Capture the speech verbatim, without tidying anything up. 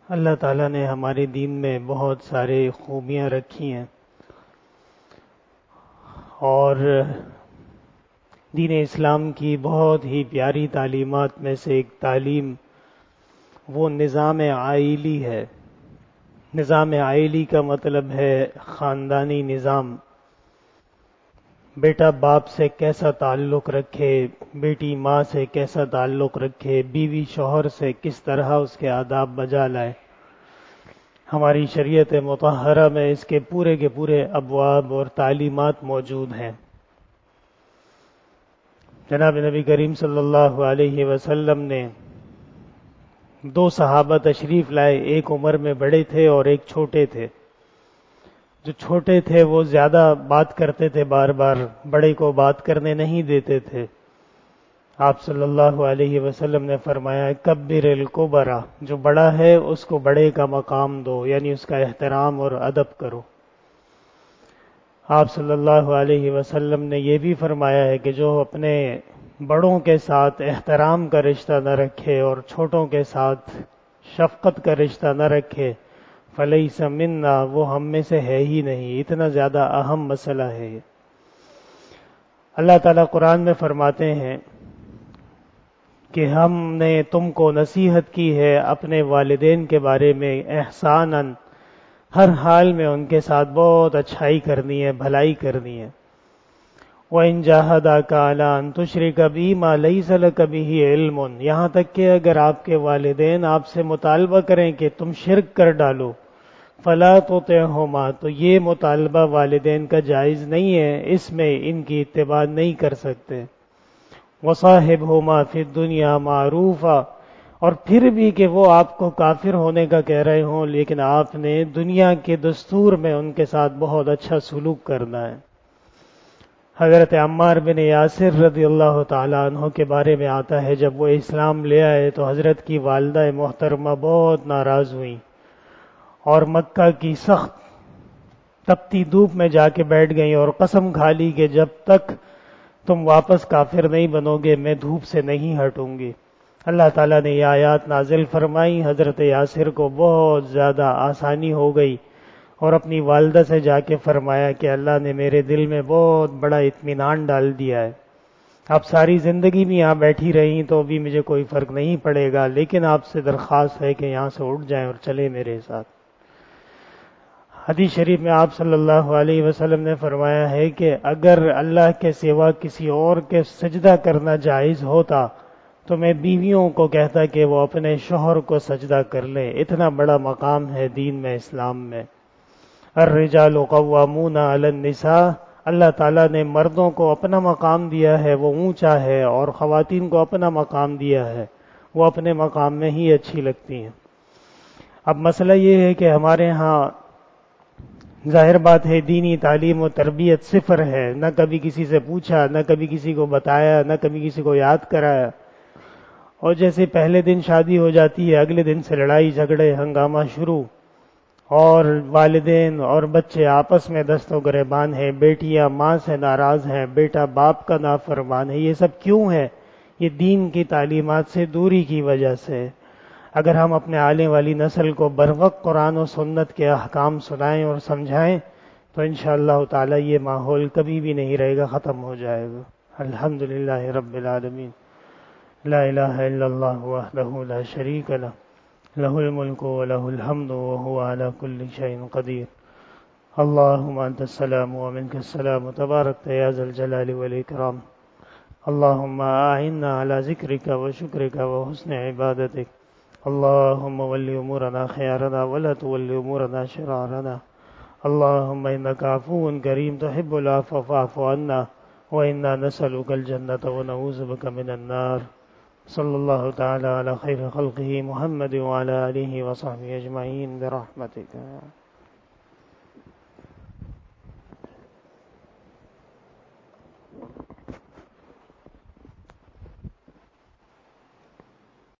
اللہ تعالیٰ نے ہمارے دین میں بہت سارے خوبیاں رکھی ہیں، اور دین اسلام کی بہت ہی پیاری تعلیمات میں سے ایک تعلیم وہ نظام عائلی ہے۔ نظام عائلی کا مطلب ہے خاندانی نظام۔ بیٹا باپ سے کیسا تعلق رکھے، بیٹی ماں سے کیسا تعلق رکھے، بیوی شوہر سے کس طرح اس کے آداب بجا لائے۔ ہماری شریعت مطہرہ میں اس کے پورے کے پورے ابواب اور تعلیمات موجود ہیں۔ جناب نبی کریم صلی اللہ علیہ وسلم نے دو صحابہ تشریف لائے، ایک عمر میں بڑے تھے اور ایک چھوٹے تھے۔ جو چھوٹے تھے وہ زیادہ بات کرتے تھے، بار بار بڑے کو بات کرنے نہیں دیتے تھے۔ آپ صلی اللہ علیہ وسلم نے فرمایا کبر الکبرى، جو بڑا ہے اس کو بڑے کا مقام دو، یعنی اس کا احترام اور ادب کرو۔ آپ صلی اللہ علیہ وسلم نے یہ بھی فرمایا ہے کہ جو اپنے بڑوں کے ساتھ احترام کا رشتہ نہ رکھے اور چھوٹوں کے ساتھ شفقت کا رشتہ نہ رکھے فلیس منا، وہ ہم میں سے ہے ہی نہیں۔ اتنا زیادہ اہم مسئلہ ہے یہ۔ اللہ تعالیٰ قرآن میں فرماتے ہیں کہ ہم نے تم کو نصیحت کی ہے اپنے والدین کے بارے میں احساناً، ہر حال میں ان کے ساتھ بہت اچھائی کرنی ہے، بھلائی کرنی ہے۔ وَإِن جَاهَدَاكَ عَلَىٰ أَن تُشْرِكَ بِي مَا لَيْسَ لَكَ بِهِ عِلْمٌ، یہاں تک کہ اگر آپ کے والدین آپ سے مطالبہ کریں کہ تم شرک کر ڈالو، فَلَا تُطِعْهُمَا، تو یہ مطالبہ والدین کا جائز نہیں ہے، اس میں ان کی اتباع نہیں کر سکتے۔ وَصَاحِبْهُمَا فِي الدُّنْيَا مَعْرُوفًا، اور پھر بھی کہ وہ آپ کو کافر ہونے کا کہہ رہے ہوں لیکن آپ نے دنیا کے دستور میں ان کے ساتھ بہت اچھا سلوک کرنا ہے۔ حضرت عمار بن یاسر رضی اللہ تعالیٰ عنہ کے بارے میں آتا ہے جب وہ اسلام لے آئے تو حضرت کی والدہ محترمہ بہت ناراض ہوئیں اور مکہ کی سخت تپتی دھوپ میں جا کے بیٹھ گئیں اور قسم کھا لی کہ جب تک تم واپس کافر نہیں بنو گے میں دھوپ سے نہیں ہٹوں گی۔ اللہ تعالیٰ نے یہ آیات نازل فرمائی، حضرت یاسر کو بہت زیادہ آسانی ہو گئی اور اپنی والدہ سے جا کے فرمایا کہ اللہ نے میرے دل میں بہت بڑا اطمینان ڈال دیا ہے، آپ ساری زندگی بھی یہاں بیٹھی رہیں تو بھی مجھے کوئی فرق نہیں پڑے گا، لیکن آپ سے درخواست ہے کہ یہاں سے اٹھ جائیں اور چلے میرے ساتھ۔ حدیث شریف میں آپ صلی اللہ علیہ وسلم نے فرمایا ہے کہ اگر اللہ کے سوا کسی اور کے سجدہ کرنا جائز ہوتا تو میں بیویوں کو کہتا کہ وہ اپنے شوہر کو سجدہ کر لیں۔ اتنا بڑا مقام ہے دین میں، اسلام میں۔ الرجال قوامون علی النساء، اللہ تعالیٰ نے مردوں کو اپنا مقام دیا ہے، وہ اونچا ہے، اور خواتین کو اپنا مقام دیا ہے، وہ اپنے مقام میں ہی اچھی لگتی ہیں۔ اب مسئلہ یہ ہے کہ ہمارے ہاں ظاہر بات ہے دینی تعلیم و تربیت صفر ہے، نہ کبھی کسی سے پوچھا، نہ کبھی کسی کو بتایا، نہ کبھی کسی کو یاد کرایا، اور جیسے پہلے دن شادی ہو جاتی ہے اگلے دن سے لڑائی جھگڑے ہنگامہ شروع، اور والدین اور بچے آپس میں دست و گریبان ہیں، بیٹیاں ماں سے ناراض ہیں، بیٹا باپ کا نافرمان ہے۔ یہ سب کیوں ہے؟ یہ دین کی تعلیمات سے دوری کی وجہ سے۔ اگر ہم اپنے آنے والی نسل کو بروقت قرآن و سنت کے احکام سنائیں اور سمجھائیں تو انشاءاللہ تعالی یہ ماحول کبھی بھی نہیں رہے گا، ختم ہو جائے گا۔ الحمدللہ رب العالمین، لا الہ الا اللہ وحدہ لا شریک لہ، لہ الملک ولہ الحمد وہو علی کل شیء قدیر۔ اللہم انت السلام ومنک السلام تبارک یا ذا الجلال والاکرام۔ اللہم اعنا علی ذکرک وشکرک وحسن عبادتک۔ اللہم ولی امورنا خیارنا ولا تولی امورنا شرارنا۔ اللہم انک عفو کریم تحب العفو فاعف عنا وانا نسألک الجنة ونعوذ بک من النار۔ صلی اللہ تعالی علی خیر خلقہ محمد وعلی آلہ وصحبہ اجمعین برحمتک۔